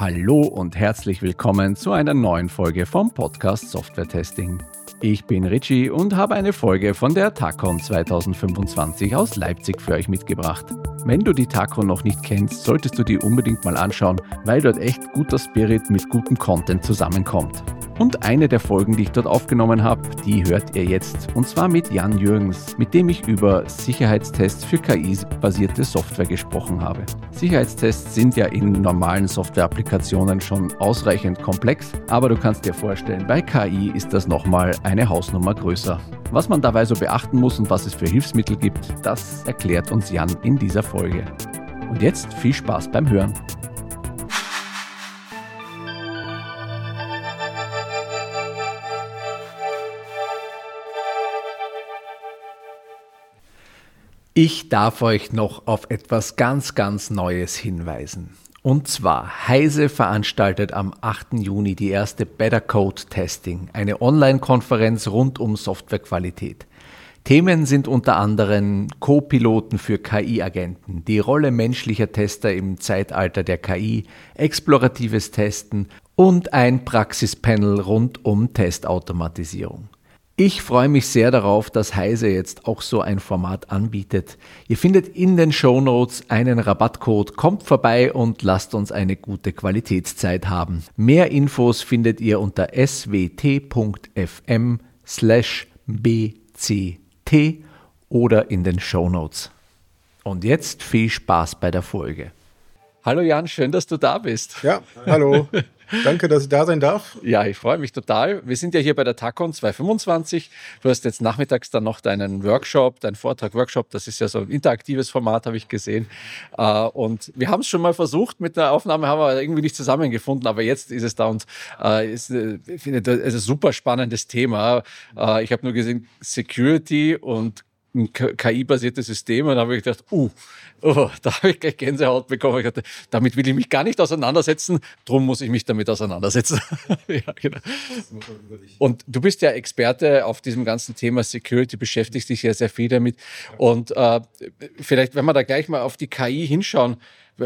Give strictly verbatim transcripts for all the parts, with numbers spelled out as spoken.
Hallo und herzlich willkommen zu einer neuen Folge vom Podcast Software Testing. Ich bin Richie und habe eine Folge von der TACON zwanzig fünfundzwanzig aus Leipzig für euch mitgebracht. Wenn du die TACON noch nicht kennst, solltest du die unbedingt mal anschauen, weil dort echt guter Spirit mit gutem Content zusammenkommt. Und eine der Folgen, die ich dort aufgenommen habe, die hört ihr jetzt. Und zwar mit Jan Jürgens, mit dem ich über Sicherheitstests für K I-basierte Software gesprochen habe. Sicherheitstests sind ja in normalen Software-Applikationen schon ausreichend komplex, aber du kannst dir vorstellen, bei K I ist das nochmal eine Hausnummer größer. Was man dabei so beachten muss und was es für Hilfsmittel gibt, das erklärt uns Jan in dieser Folge. Und jetzt viel Spaß beim Hören. Ich darf euch noch auf etwas ganz, ganz Neues hinweisen. Und zwar, Heise veranstaltet am achten Juni die erste Better Code Testing, eine Online-Konferenz rund um Softwarequalität. Themen sind unter anderem Co-Piloten für K I-Agenten, die Rolle menschlicher Tester im Zeitalter der K I, exploratives Testen und ein Praxispanel rund um Testautomatisierung. Ich freue mich sehr darauf, dass Heise jetzt auch so ein Format anbietet. Ihr findet in den Shownotes einen Rabattcode, kommt vorbei und lasst uns eine gute Qualitätszeit haben. Mehr Infos findet ihr unter swt.fm slash bct oder in den Shownotes. Und jetzt viel Spaß bei der Folge. Hallo Jan, schön, dass du da bist. Ja, hallo. Danke, dass ich da sein darf. Ja, ich freue mich total. Wir sind ja hier bei der TACON zwanzig fünfundzwanzig. Du hast jetzt nachmittags dann noch deinen Workshop, deinen Vortrag, Workshop. Das ist ja so ein interaktives Format, habe ich gesehen. Und wir haben es schon mal versucht mit der Aufnahme, haben wir irgendwie nicht zusammengefunden. Aber jetzt ist es da und ist, ich finde, das ist ein super spannendes Thema. Ich habe nur gesehen, Security und ein K I-basiertes System und da habe ich gedacht, uh, oh, da habe ich gleich Gänsehaut bekommen. Ich dachte, damit will ich mich gar nicht auseinandersetzen, drum muss ich mich damit auseinandersetzen. Ja, genau. Und du bist ja Experte auf diesem ganzen Thema Security, beschäftigst dich ja sehr viel damit. Und äh, vielleicht, wenn wir da gleich mal auf die K I hinschauen,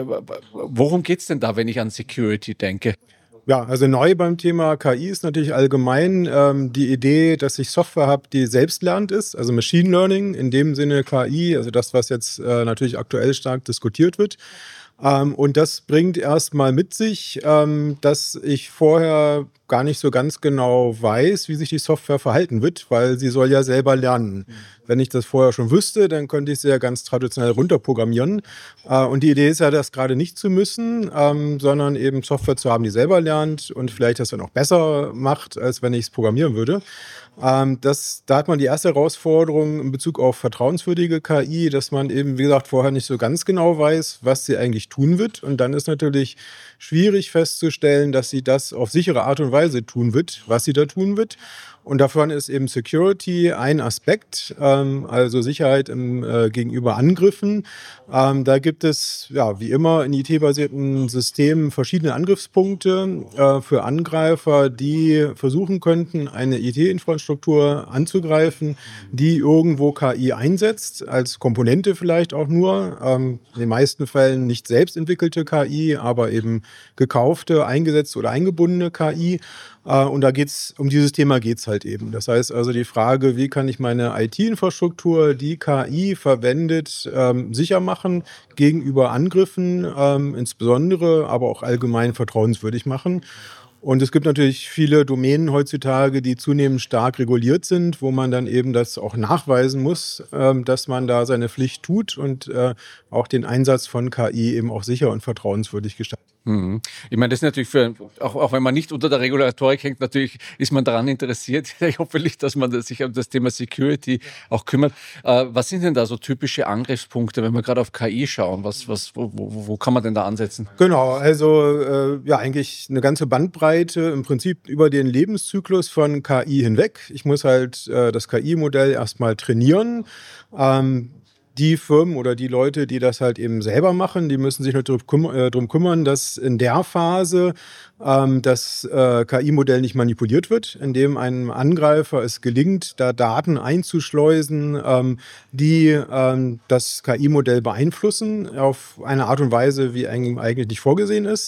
worum geht es denn da, wenn ich an Security denke? Ja, also neu beim Thema K I ist natürlich allgemein ähm, die Idee, dass ich Software habe, die selbstlernend ist, also Machine Learning, in dem Sinne K I, also das, was jetzt äh, natürlich aktuell stark diskutiert wird. Ähm, und das bringt erstmal mit sich, ähm, dass ich vorher gar nicht so ganz genau weiß, wie sich die Software verhalten wird, weil sie soll ja selber lernen. Mhm. Wenn ich das vorher schon wüsste, dann könnte ich sie ja ganz traditionell runterprogrammieren. Äh, und die Idee ist ja, das gerade nicht zu müssen, ähm, sondern eben Software zu haben, die selber lernt und vielleicht das dann auch besser macht, als wenn ich es programmieren würde. Ähm, das, da hat man die erste Herausforderung in Bezug auf vertrauenswürdige K I, dass man eben, wie gesagt, vorher nicht so ganz genau weiß, was sie eigentlich tun wird. Und dann ist natürlich schwierig festzustellen, dass sie das auf sichere Art und Weise tun wird, was sie da tun wird. Und davon ist eben Security ein Aspekt, ähm, also Sicherheit im, äh, gegenüber Angriffen. Ähm, da gibt es, ja, wie immer in I T-basierten Systemen verschiedene Angriffspunkte äh, für Angreifer, die versuchen könnten, eine I T-Infrastruktur anzugreifen, die irgendwo K I einsetzt, als Komponente vielleicht auch nur. Ähm, in den meisten Fällen nicht selbst entwickelte K I, aber eben gekaufte, eingesetzte oder eingebundene K I. Und da geht's, um dieses Thema geht es halt eben. Das heißt also die Frage, wie kann ich meine I T-Infrastruktur, die K I verwendet, ähm, sicher machen gegenüber Angriffen, ähm, insbesondere, aber auch allgemein vertrauenswürdig machen. Und es gibt natürlich viele Domänen heutzutage, die zunehmend stark reguliert sind, wo man dann eben das auch nachweisen muss, ähm, dass man da seine Pflicht tut und äh, auch den Einsatz von K I eben auch sicher und vertrauenswürdig gestaltet. Mhm. Ich meine, das ist natürlich für, auch, auch wenn man nicht unter der Regulatorik hängt, natürlich ist man daran interessiert, hoffentlich, dass man sich um das Thema Security auch kümmert. Äh, was sind denn da so typische Angriffspunkte, wenn wir gerade auf K I schauen? Was, was, wo, wo, wo kann man denn da ansetzen? Genau, also äh, ja, eigentlich eine ganze Bandbreite im Prinzip über den Lebenszyklus von K I hinweg. Ich muss halt äh, das K I-Modell erstmal trainieren. Ähm, Die Firmen oder die Leute, die das halt eben selber machen, die müssen sich halt darum kümmern, äh, drum kümmern, dass in der Phase ähm, das äh, K I-Modell nicht manipuliert wird, indem einem Angreifer es gelingt, da Daten einzuschleusen, ähm, die ähm, das K I-Modell beeinflussen auf eine Art und Weise, wie eigentlich nicht vorgesehen ist.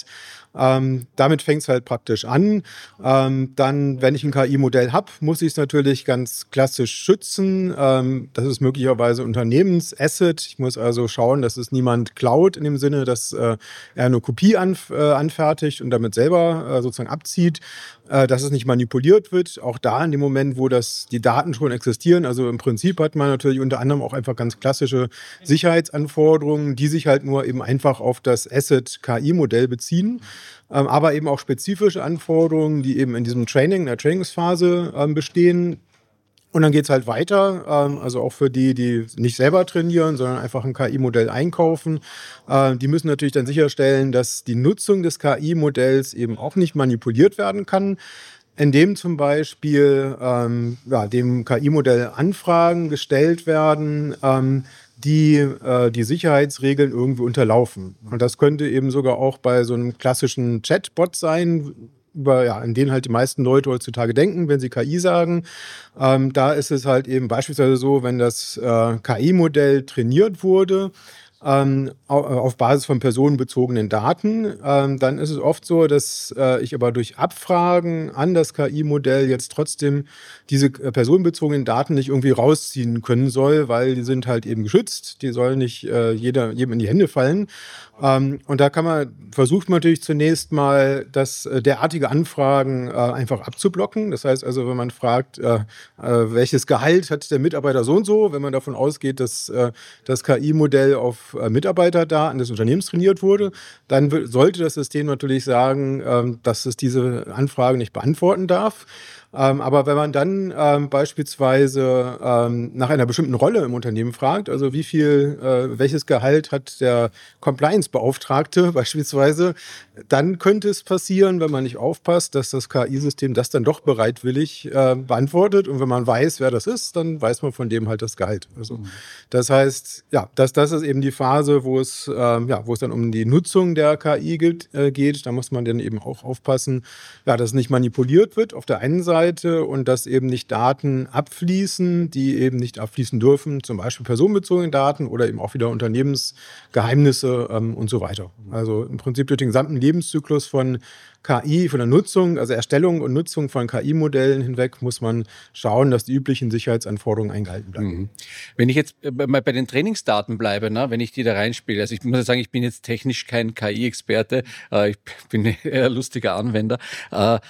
Ähm, damit fängt es halt praktisch an. Ähm, dann, wenn ich ein K I-Modell habe, muss ich es natürlich ganz klassisch schützen. Ähm, das ist möglicherweise Unternehmensasset. Ich muss also schauen, dass es niemand klaut in dem Sinne, dass äh, er eine Kopie anf- äh, anfertigt und damit selber äh, sozusagen abzieht, äh, dass es nicht manipuliert wird. Auch da in dem Moment, wo das, die Daten schon existieren. Also im Prinzip hat man natürlich unter anderem auch einfach ganz klassische Sicherheitsanforderungen, die sich halt nur eben einfach auf das Asset-K I-Modell beziehen. Ähm, aber eben auch spezifische Anforderungen, die eben in diesem Training, in der Trainingsphase ähm, bestehen. Und dann geht es halt weiter, ähm, also auch für die, die nicht selber trainieren, sondern einfach ein K I-Modell einkaufen. Äh, die müssen natürlich dann sicherstellen, dass die Nutzung des K I-Modells eben auch nicht manipuliert werden kann, indem zum Beispiel ähm, ja, dem K I-Modell Anfragen gestellt werden, ähm, die äh, die Sicherheitsregeln irgendwie unterlaufen. Und das könnte eben sogar auch bei so einem klassischen Chatbot sein, über, ja, an den halt die meisten Leute heutzutage denken, wenn sie K I sagen. Ähm, da ist es halt eben beispielsweise so, wenn das äh, K I-Modell trainiert wurde, ähm, auf Basis von personenbezogenen Daten, ähm, dann ist es oft so, dass äh, ich aber durch Abfragen an das K I-Modell jetzt trotzdem diese äh, personenbezogenen Daten nicht irgendwie rausziehen können soll, weil die sind halt eben geschützt, die sollen nicht äh, jeder, jedem in die Hände fallen. Ähm, und da kann man, versucht man natürlich zunächst mal, das, äh, derartige Anfragen äh, einfach abzublocken. Das heißt also, wenn man fragt, äh, äh, welches Gehalt hat der Mitarbeiter so und so, wenn man davon ausgeht, dass äh, das K I-Modell auf Mitarbeiterdaten des Unternehmens trainiert wurde, dann w- sollte das System natürlich sagen, ähm, dass es diese Anfrage nicht beantworten darf. Ähm, aber wenn man dann ähm, beispielsweise ähm, nach einer bestimmten Rolle im Unternehmen fragt, also wie viel, äh, welches Gehalt hat der Compliance-Beauftragte beispielsweise, dann könnte es passieren, wenn man nicht aufpasst, dass das K I-System das dann doch bereitwillig äh, beantwortet. Und wenn man weiß, wer das ist, dann weiß man von dem halt das Gehalt. Also, mhm. Das heißt, ja, das, das ist eben die Phase, wo es, ähm, ja, wo es dann um die Nutzung der K I geht, äh, geht. Da muss man dann eben auch aufpassen, ja, dass nicht manipuliert wird auf der einen Seite und dass eben nicht Daten abfließen, die eben nicht abfließen dürfen, zum Beispiel personenbezogene Daten oder eben auch wieder Unternehmensgeheimnisse ähm, und so weiter. Also im Prinzip durch den gesamten Lebenszyklus von K I, von der Nutzung, also Erstellung und Nutzung von K I-Modellen hinweg, muss man schauen, dass die üblichen Sicherheitsanforderungen eingehalten bleiben. Mhm. Wenn ich jetzt mal bei den Trainingsdaten bleibe, ne, wenn ich die da reinspiele, also ich muss sagen, ich bin jetzt technisch kein K I-Experte, äh, ich bin eher ein lustiger Anwender, äh,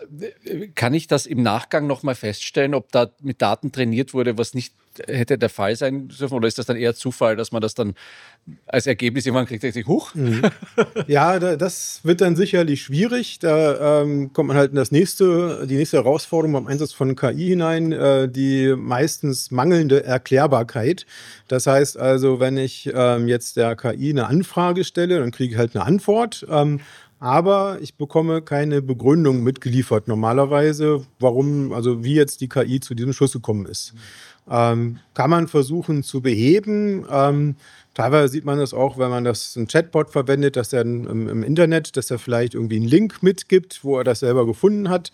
kann ich das im Nachgang nochmal feststellen, ob da mit Daten trainiert wurde, was nicht hätte der Fall sein dürfen? Oder ist das dann eher Zufall, dass man das dann als Ergebnis irgendwann kriegt, sich huch? Mhm. Ja, da, das wird dann sicherlich schwierig. Da ähm, kommt man halt in das nächste, die nächste Herausforderung beim Einsatz von K I hinein, äh, die meistens mangelnde Erklärbarkeit. Das heißt also, wenn ich ähm, jetzt der K I eine Anfrage stelle, dann kriege ich halt eine Antwort. Ähm, Aber ich bekomme keine Begründung mitgeliefert normalerweise, warum, also wie jetzt die K I zu diesem Schluss gekommen ist. Ähm, kann man versuchen zu beheben. Ähm, teilweise sieht man das auch, wenn man das ein Chatbot verwendet, dass er im, im Internet, dass er vielleicht irgendwie einen Link mitgibt, wo er das selber gefunden hat.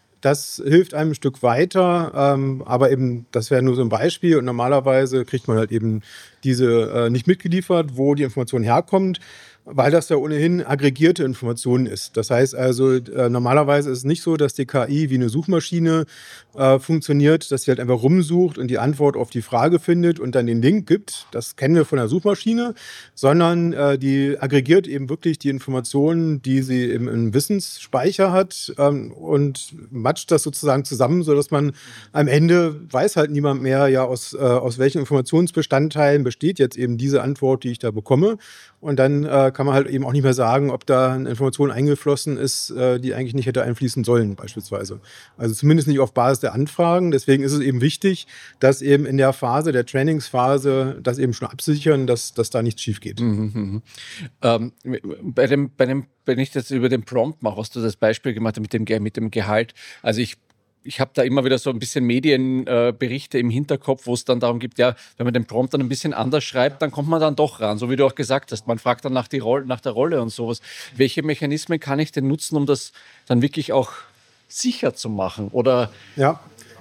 Das hilft einem ein Stück weiter, ähm, aber eben, das wäre nur so ein Beispiel und normalerweise kriegt man halt eben diese äh, nicht mitgeliefert, wo die Information herkommt, weil das ja ohnehin aggregierte Information ist. Das heißt also, äh, normalerweise ist es nicht so, dass die K I wie eine Suchmaschine äh, funktioniert, dass sie halt einfach rumsucht und die Antwort auf die Frage findet und dann den Link gibt. Das kennen wir von der Suchmaschine, sondern äh, die aggregiert eben wirklich die Informationen, die sie im, im Wissensspeicher hat ähm, und matscht das sozusagen zusammen, sodass man am Ende weiß halt niemand mehr, ja, aus, äh, aus welchen Informationsbestandteilen besteht jetzt eben diese Antwort, die ich da bekomme. Und dann äh, kann man halt eben auch nicht mehr sagen, ob da eine Information eingeflossen ist, äh, die eigentlich nicht hätte einfließen sollen, beispielsweise. Also zumindest nicht auf Basis der Anfragen. Deswegen ist es eben wichtig, dass eben in der Phase, der Trainingsphase, das eben schon absichern, dass, dass da nichts schief geht. Mhm, mhm. Ähm, bei dem, bei dem, wenn ich das über den Prompt mache, hast du das Beispiel gemacht mit dem, mit dem Gehalt. Also ich Ich habe da immer wieder so ein bisschen Medienberichte äh, im Hinterkopf, wo es dann darum geht, ja, wenn man den Prompt dann ein bisschen anders schreibt, dann kommt man dann doch ran, so wie du auch gesagt hast. Man fragt dann nach, die Rolle, nach der Rolle und sowas. Welche Mechanismen kann ich denn nutzen, um das dann wirklich auch sicher zu machen? Oder Ja.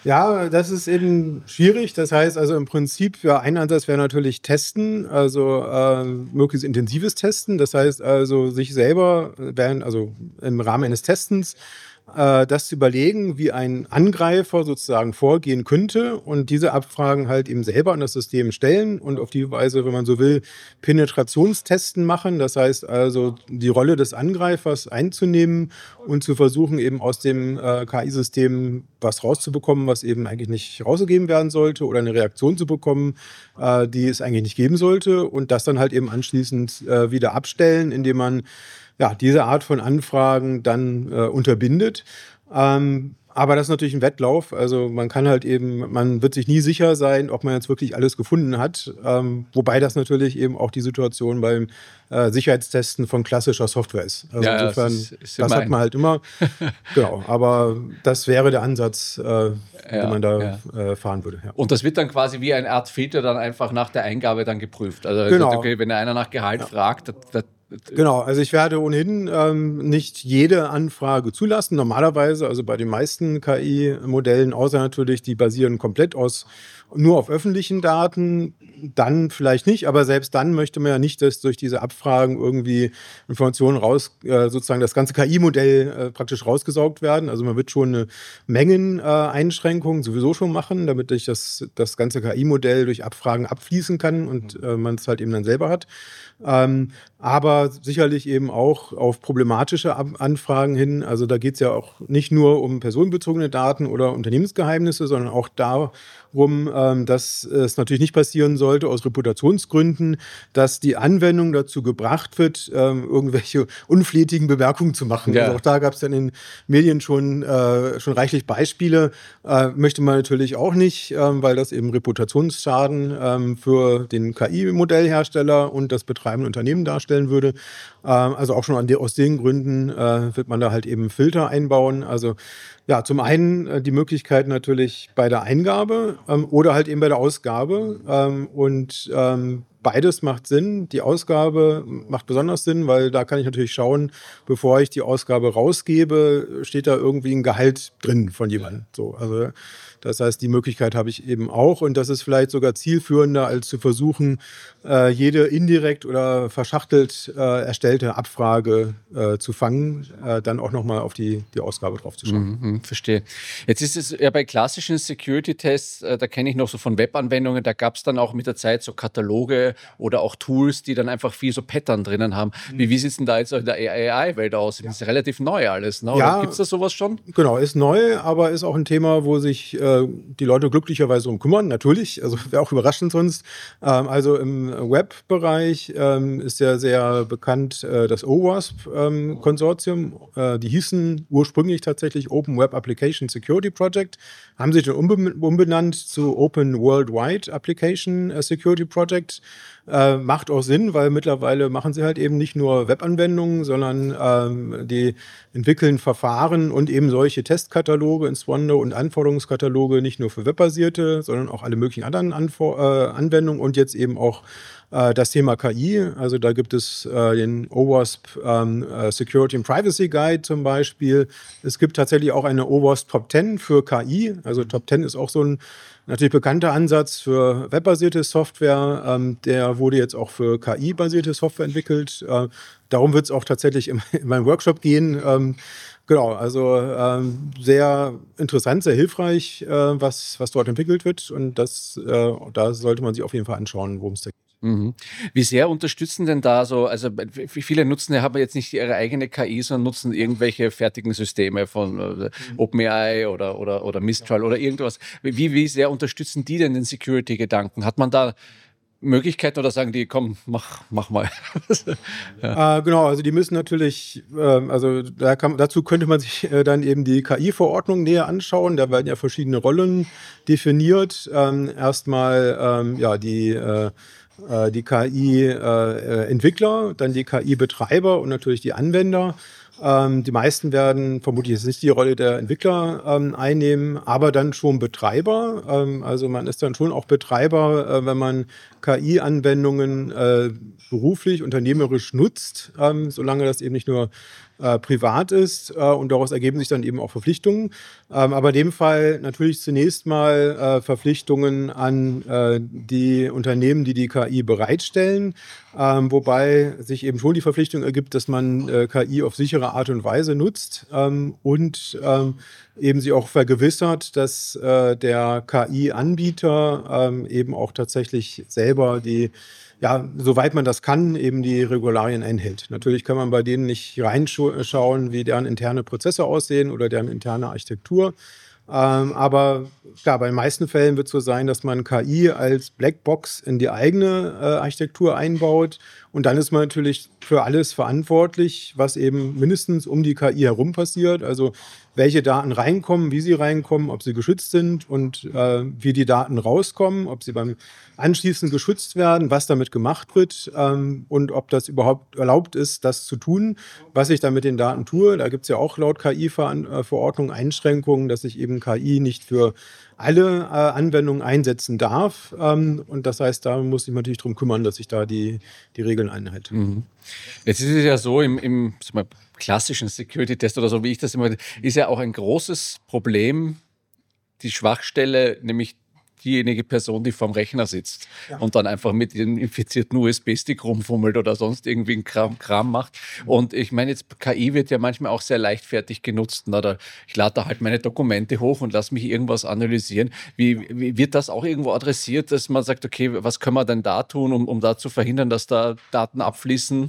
Ja, das ist eben schwierig. Das heißt also im Prinzip, ja, ein Ansatz wäre natürlich Testen, also äh, möglichst intensives Testen. Das heißt also sich selber, während, also im Rahmen eines Testens, äh, das zu überlegen, wie ein Angreifer sozusagen vorgehen könnte und diese Abfragen halt eben selber an das System stellen und auf die Weise, wenn man so will, Penetrationstesten machen. Das heißt also die Rolle des Angreifers einzunehmen und zu versuchen, eben aus dem äh, K I-System was rauszubekommen, was eben eigentlich nicht rausgegeben werden sollte oder eine Reaktion zu bekommen, äh, die es eigentlich nicht geben sollte und das dann halt eben anschließend äh, wieder abstellen, indem man ja, diese Art von Anfragen dann äh, unterbindet. Ähm, aber das ist natürlich ein Wettlauf. Also man kann halt eben, man wird sich nie sicher sein, ob man jetzt wirklich alles gefunden hat. Ähm, wobei das natürlich eben auch die Situation beim äh, Sicherheitstesten von klassischer Software ist. Also Ja, insofern, das, ist, ist das hat man halt immer. Genau, aber das wäre der Ansatz, äh, ja, den man da ja. äh, fahren würde. Ja. Und das wird dann quasi wie eine Art Filter dann einfach nach der Eingabe dann geprüft. Also genau. sagt, okay, wenn einer nach Gehalt ja. fragt, das, das Genau, also ich werde ohnehin ähm, nicht jede Anfrage zulassen. Normalerweise, also bei den meisten K I-Modellen, außer natürlich, die basieren komplett aus nur auf öffentlichen Daten, dann vielleicht nicht, aber selbst dann möchte man ja nicht, dass durch diese Abfragen irgendwie Informationen raus, äh, sozusagen das ganze K I-Modell äh, praktisch rausgesaugt werden. Also man wird schon eine Mengeneinschränkung äh, sowieso schon machen, damit ich das, das ganze K I-Modell durch Abfragen abfließen kann und äh, man es halt eben dann selber hat. Ähm, aber sicherlich eben auch auf problematische Ab- Anfragen hin. Also da geht es ja auch nicht nur um personenbezogene Daten oder Unternehmensgeheimnisse, sondern auch darum, ähm, dass es natürlich nicht passieren sollte aus Reputationsgründen, dass die Anwendung dazu gebracht wird, ähm, irgendwelche unflätigen Bemerkungen zu machen. Ja. Also auch da gab es dann in den Medien schon, äh, schon reichlich Beispiele. Äh, möchte man natürlich auch nicht, ähm, weil das eben Reputationsschaden ähm, für den K I-Modellhersteller und das betreibende Unternehmen darstellen würde. Ähm, also auch schon an die, aus den Gründen äh, wird man da halt eben Filter einbauen. Also ja, zum einen äh, die Möglichkeit natürlich bei der Eingabe ähm, oder halt eben bei der Ausgabe. Ähm, und ähm, beides macht Sinn. Die Ausgabe macht besonders Sinn, weil da kann ich natürlich schauen, bevor ich die Ausgabe rausgebe, steht da irgendwie ein Gehalt drin von jemandem. So, also das heißt, die Möglichkeit habe ich eben auch und das ist vielleicht sogar zielführender, als zu versuchen, äh, jede indirekt oder verschachtelt äh, erstellte Abfrage äh, zu fangen, äh, dann auch nochmal auf die, die Ausgabe drauf zu schauen. Mhm, verstehe. Jetzt ist es ja bei klassischen Security-Tests, äh, da kenne ich noch so von Webanwendungen, da gab es dann auch mit der Zeit so Kataloge oder auch Tools, die dann einfach viel so Pattern drinnen haben. Wie, wie sieht es denn da jetzt in der A I-Welt aus? Das ist relativ neu alles, ne? Ja, gibt es da sowas schon? Genau, ist neu, aber ist auch ein Thema, wo sich äh, die Leute glücklicherweise um kümmern, natürlich, also wäre auch überraschend sonst. Ähm, also im Web-Bereich ähm, ist ja sehr bekannt äh, das O WASP-Konsortium. Ähm, äh, die hießen ursprünglich tatsächlich Open Web Application Security Project, haben sich dann umbe- umbenannt zu Open Worldwide Application Security Project. Äh, macht auch Sinn, weil mittlerweile machen sie halt eben nicht nur Webanwendungen, sondern ähm, die entwickeln Verfahren und eben solche Testkataloge, insbesondere und Anforderungskataloge, nicht nur für webbasierte, sondern auch alle möglichen anderen Anfor- äh, Anwendungen und jetzt eben auch äh, das Thema K I. Also da gibt es äh, den O WASP ähm, äh, Security and Privacy Guide zum Beispiel. Es gibt tatsächlich auch eine O WASP Top zehn für K I. Also Top zehn ist auch so ein natürlich bekannter Ansatz für webbasierte Software. Ähm, der wurde jetzt auch für K I-basierte Software entwickelt. Äh, darum wird es auch tatsächlich in, in meinem Workshop gehen. Ähm, genau, also ähm, sehr interessant, sehr hilfreich, äh, was, was dort entwickelt wird. Und das, äh, da sollte man sich auf jeden Fall anschauen, worum es da geht. Mhm. Wie sehr unterstützen denn da so, also viele nutzen ja, haben jetzt nicht ihre eigene K I, sondern nutzen irgendwelche fertigen Systeme von äh, OpenAI oder, oder, oder Mistral oder irgendwas. Wie, wie sehr unterstützen die denn den Security-Gedanken? Hat man da Möglichkeiten oder sagen die, komm, mach, mach mal? ja. äh, genau, also die müssen natürlich, äh, also da kann, dazu könnte man sich äh, dann eben die K I-Verordnung näher anschauen. Da werden ja verschiedene Rollen definiert. Ähm, erstmal ähm, ja, die äh, die K I-Entwickler, dann die K I-Betreiber und natürlich die Anwender. Ähm, die meisten werden vermutlich jetzt nicht die Rolle der Entwickler ähm, einnehmen, aber dann schon Betreiber. Ähm, also man ist dann schon auch Betreiber, äh, wenn man K I-Anwendungen äh, beruflich, unternehmerisch nutzt, ähm, solange das eben nicht nur äh, privat ist äh, und daraus ergeben sich dann eben auch Verpflichtungen. Ähm, aber in dem Fall natürlich zunächst mal äh, Verpflichtungen an äh, die Unternehmen, die die K I bereitstellen, ähm, wobei sich eben schon die Verpflichtung ergibt, dass man äh, K I auf sichere Art und Weise nutzt ähm, und ähm, eben sie auch vergewissert, dass äh, der K I-Anbieter ähm, eben auch tatsächlich selber die, ja, soweit man das kann, eben die Regularien einhält. Natürlich kann man bei denen nicht reinschauen, wie deren interne Prozesse aussehen oder deren interne Architektur. Ähm, aber klar, bei den meisten Fällen wird es so sein, dass man K I als Blackbox in die eigene äh, Architektur einbaut. Und dann ist man natürlich für alles verantwortlich, was eben mindestens um die K I herum passiert. Also welche Daten reinkommen, wie sie reinkommen, ob sie geschützt sind und äh, wie die Daten rauskommen, ob sie beim Anschließen geschützt werden, was damit gemacht wird ähm, und ob das überhaupt erlaubt ist, das zu tun, was ich da mit den Daten tue. Da gibt es ja auch laut K I-Verordnung Einschränkungen, dass ich eben K I nicht für alle äh, Anwendungen einsetzen darf. Ähm, und das heißt, da muss ich mich natürlich darum kümmern, dass ich da die, die Regeln einhalte. Mhm. Jetzt ist es ja so, im, im sag mal, klassischen Security-Test oder so, wie ich das immer, ist ja auch ein großes Problem, die Schwachstelle, nämlich diejenige Person, die vorm Rechner sitzt ja. und dann einfach mit dem infizierten U S B-Stick rumfummelt oder sonst irgendwie einen Kram, Kram macht. Und ich meine, jetzt K I wird ja manchmal auch sehr leichtfertig genutzt. Oder ich lade da halt meine Dokumente hoch und lasse mich irgendwas analysieren. Wie, wie wird das auch irgendwo adressiert, dass man sagt, okay, was können wir denn da tun, um, um da zu verhindern, dass da Daten abfließen?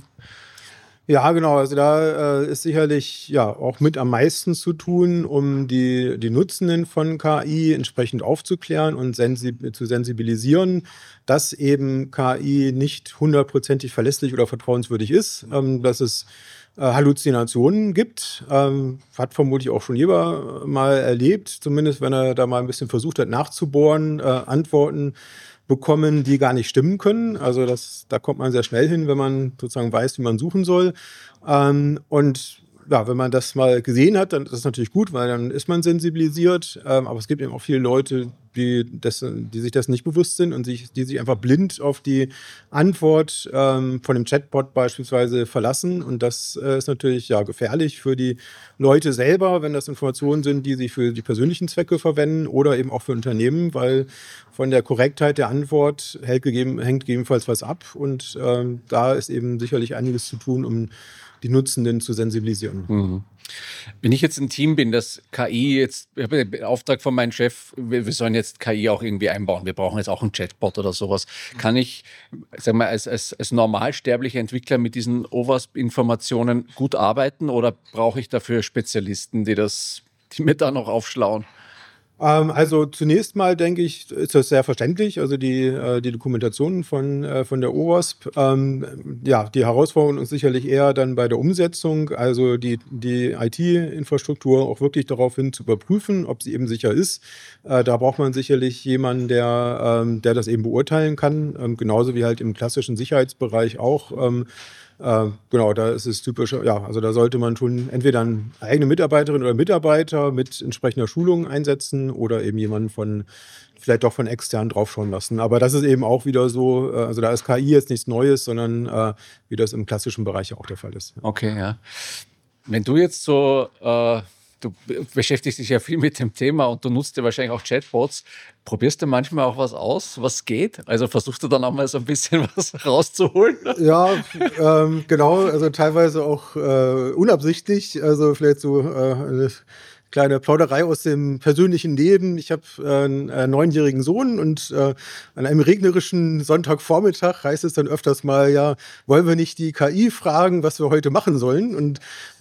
Ja, genau. Also da äh, ist sicherlich ja auch mit am meisten zu tun, um die, die Nutzenden von K I entsprechend aufzuklären und sensi- zu sensibilisieren, dass eben K I nicht hundertprozentig verlässlich oder vertrauenswürdig ist, ähm, dass es äh, Halluzinationen gibt. Ähm, hat vermutlich auch schon jeder mal erlebt, zumindest wenn er da mal ein bisschen versucht hat nachzubohren, äh, Antworten bekommen, die gar nicht stimmen können. Also das, da kommt man sehr schnell hin, wenn man sozusagen weiß, wie man suchen soll. Ähm, und ja, wenn man das mal gesehen hat, dann ist das natürlich gut, weil dann ist man sensibilisiert. Ähm, aber es gibt eben auch viele Leute, die, das, die sich das nicht bewusst sind und sich, die sich einfach blind auf die Antwort ähm, von dem Chatbot beispielsweise verlassen. Und das äh, ist natürlich ja gefährlich für die Leute selber, wenn das Informationen sind, die sie für die persönlichen Zwecke verwenden oder eben auch für Unternehmen, weil von der Korrektheit der Antwort hält gegeben, hängt gegebenenfalls was ab. Und ähm, da ist eben sicherlich einiges zu tun, um die Nutzenden zu sensibilisieren. Mhm. Wenn ich jetzt ein Team bin, das K I jetzt, ich habe den Auftrag von meinem Chef, wir, wir sollen jetzt K I auch irgendwie einbauen, wir brauchen jetzt auch einen Chatbot oder sowas. Kann ich, sagen wir, als, als, als normalsterblicher Entwickler mit diesen O W A S P-Informationen gut arbeiten oder brauche ich dafür Spezialisten, die das, die mir da noch aufschlauen? Ähm, also zunächst mal, denke ich, ist das sehr verständlich, also die, äh, die Dokumentation von, äh, von der O W A S P. Ähm, ja, die Herausforderung ist sicherlich eher dann bei der Umsetzung, also die, die I T-Infrastruktur auch wirklich darauf hin zu überprüfen, ob sie eben sicher ist. Äh, da braucht man sicherlich jemanden, der, ähm, der das eben beurteilen kann, ähm, genauso wie halt im klassischen Sicherheitsbereich auch. Ähm, Äh, genau, da ist es typisch, ja, also da sollte man schon entweder eine eigene Mitarbeiterin oder Mitarbeiter mit entsprechender Schulung einsetzen oder eben jemanden von, vielleicht doch von extern draufschauen lassen. Aber das ist eben auch wieder so, äh, also da ist K I jetzt nichts Neues, sondern äh, wie das im klassischen Bereich auch der Fall ist. Okay, ja. Wenn du jetzt so, äh, du beschäftigst dich ja viel mit dem Thema und du nutzt ja wahrscheinlich auch Chatbots. Probierst du manchmal auch was aus, was geht? Also versuchst du dann auch mal so ein bisschen was rauszuholen? Ja, ähm, genau, also teilweise auch äh, unabsichtlich, also vielleicht so äh, eine kleine Plauderei aus dem persönlichen Leben. Ich habe äh, einen äh, neunjährigen Sohn und äh, an einem regnerischen Sonntagvormittag heißt es dann öfters mal, ja, wollen wir nicht die K I fragen, was wir heute machen sollen? Und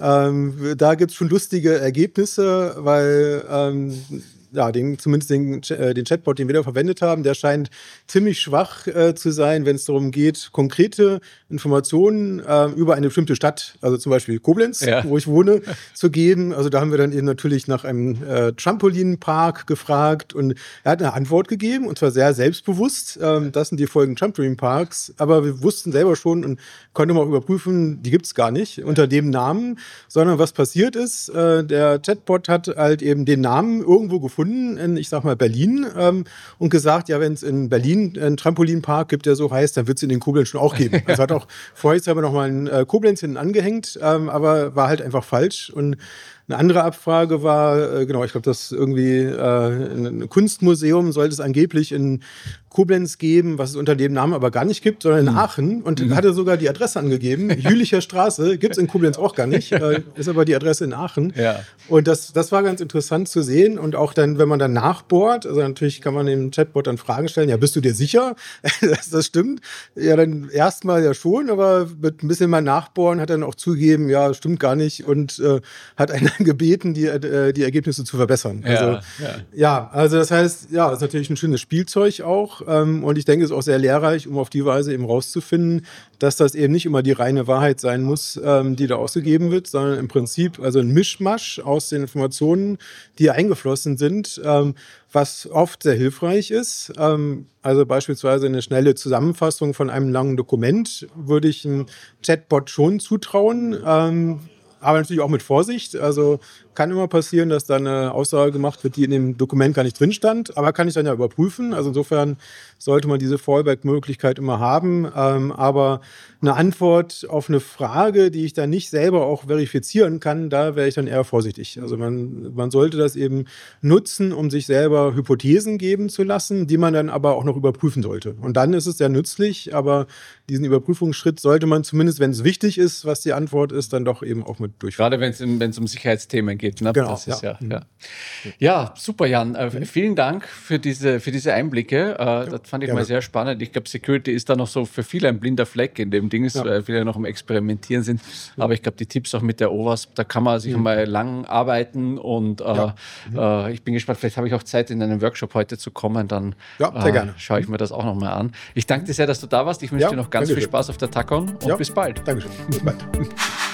ähm, da gibt es schon lustige Ergebnisse, weil ähm, ja, den, zumindest den, äh, den Chatbot, den wir da verwendet haben, der scheint ziemlich schwach äh, zu sein, wenn es darum geht, konkrete Informationen äh, über eine bestimmte Stadt, also zum Beispiel Koblenz, ja. wo ich wohne, zu geben. Also da haben wir dann eben natürlich nach einem äh, Trampolinpark gefragt und er hat eine Antwort gegeben und zwar sehr selbstbewusst. Ähm, das sind die folgenden Trampolinparks, aber wir wussten selber schon und konnten mal überprüfen, die gibt es gar nicht unter dem Namen, sondern was passiert ist, äh, der Chatbot hat halt eben den Namen irgendwo gefunden Kunden in, ich sag mal, Berlin ähm, und gesagt, ja, wenn es in Berlin einen Trampolinpark gibt, der so heißt, dann wird es in den Koblenz schon auch geben. Also hat auch vorher haben wir noch mal einen äh, Koblenz hinten angehängt, ähm, aber war halt einfach falsch. Und eine andere Abfrage war, äh, genau, ich glaube, das irgendwie äh, ein Kunstmuseum sollte es angeblich in Koblenz geben, was es unter dem Namen aber gar nicht gibt, sondern in mhm. Aachen. Und mhm. hatte sogar die Adresse angegeben. Jülicher Straße, gibt es in Koblenz auch gar nicht, äh, ist aber die Adresse in Aachen. Ja. Und das, das war ganz interessant zu sehen. Und auch dann, wenn man dann nachbohrt, also natürlich kann man dem Chatbot dann Fragen stellen, ja, bist du dir sicher, dass das stimmt? Ja, dann erstmal ja schon, aber mit ein bisschen mal nachbohren hat er dann auch zugegeben, ja, stimmt gar nicht und äh, hat einen gebeten, die, äh, die Ergebnisse zu verbessern. Ja, also, ja. ja, also das heißt, ja, das ist natürlich ein schönes Spielzeug auch. Ähm, und ich denke, es ist auch sehr lehrreich, um auf die Weise eben rauszufinden, dass das eben nicht immer die reine Wahrheit sein muss, ähm, die da ausgegeben wird, sondern im Prinzip also ein Mischmasch aus den Informationen, die eingeflossen sind, ähm, was oft sehr hilfreich ist. Ähm, also beispielsweise eine schnelle Zusammenfassung von einem langen Dokument würde ich einem Chatbot schon zutrauen, ähm, aber natürlich auch mit Vorsicht. Also kann immer passieren, dass da eine Aussage gemacht wird, die in dem Dokument gar nicht drin stand, aber kann ich dann ja überprüfen. Also insofern sollte man diese Fallback-Möglichkeit immer haben. Ähm, aber eine Antwort auf eine Frage, die ich dann nicht selber auch verifizieren kann, da wäre ich dann eher vorsichtig. Also man, man sollte das eben nutzen, um sich selber Hypothesen geben zu lassen, die man dann aber auch noch überprüfen sollte. Und dann ist es sehr nützlich, aber diesen Überprüfungsschritt sollte man zumindest, wenn es wichtig ist, was die Antwort ist, dann doch eben auch mit durchführen. Gerade wenn es um Sicherheitsthemen geht. Ne? Genau, das ist ja. Ja, ja. ja, super, Jan. Äh, vielen Dank für diese, für diese Einblicke. Äh, ja, das fand ich gerne. mal sehr spannend. Ich glaube, Security ist da noch so für viele ein blinder Fleck in dem Ding, ja. weil viele noch im Experimentieren sind. Aber ich glaube, die Tipps auch mit der O W A S P, da kann man sich mhm. mal lang arbeiten. Und äh, ja. mhm. äh, ich bin gespannt, vielleicht habe ich auch Zeit, in einen Workshop heute zu kommen. Dann ja, sehr äh, gerne. schaue ich mir das auch noch mal an. Ich danke dir sehr, dass du da warst. Ich wünsche ja, dir noch ganz viel schön. Spaß auf der TACON und ja. bis bald. Dankeschön. Bis bald.